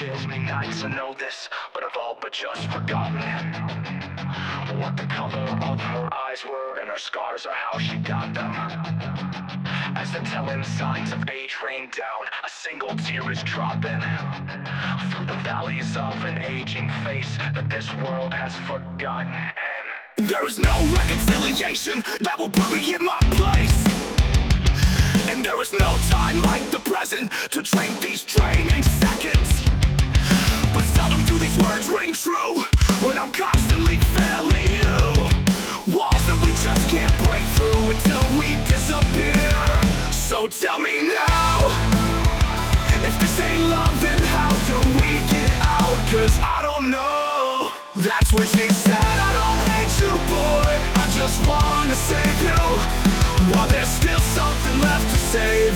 chills me nights, I know this, but I've all but just forgotten what the color of her eyes were, and her scars are how she got them. As the telling signs of age rain down, a single tear is dropping through the valleys of an aging face that this world has forgotten. And there is no reconciliation that will put me in my place, and there is no time like the present to drink these draining seconds. But seldom do these words ring true when I'm constantly failing you. Walls that we just can't break through until we disappear. So tell me now, if this ain't love, then how do we get out? Cause I don't know. That's what she said. I don't hate you, boy, I just wanna save you, while there's still something left to save.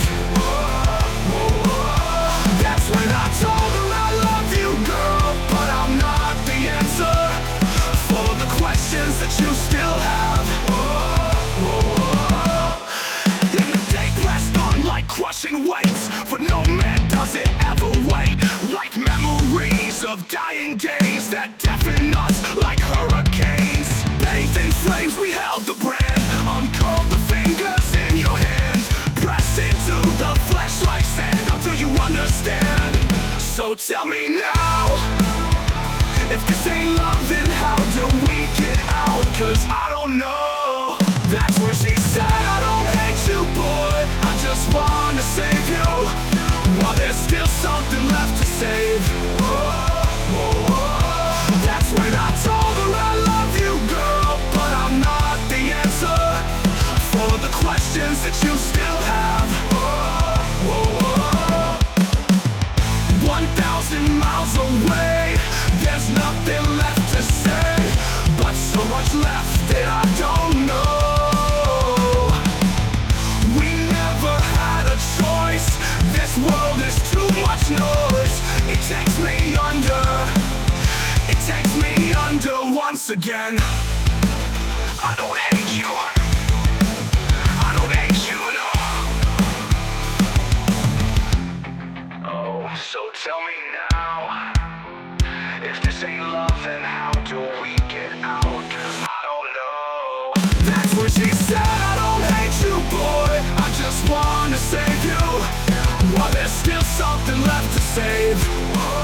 That's when I told her I love you, girl, but I'm not the answer for the questions that you still have. And the day pressed on like crushing weights, for no man does it ever wait. Like memories of dying days that deafen us like hurricanes. Bathed in flames, we held the brand, uncurled the fingers in your hand, pressed into the flesh like sand until you understand. So tell me now, if this ain't love, then how do we get out? Cause I don't know. That's what she said. I don't hate you, boy, I just wanna save you, while there's still something left to save. That's when I told her I love you, girl, but I'm not the answer for the questions that you still have. 1,000 miles away, there's nothing left to say, but so much left that I don't know. We never had a choice, this world is too much noise. It takes me under, it takes me under once again. I don't hate you, I don't hate you at all. Oh, so tell me now, if this ain't love, then how do we get out? Cause I don't know. That's what she said. I don't hate you, boy, I just wanna save you, while there's still something left to save.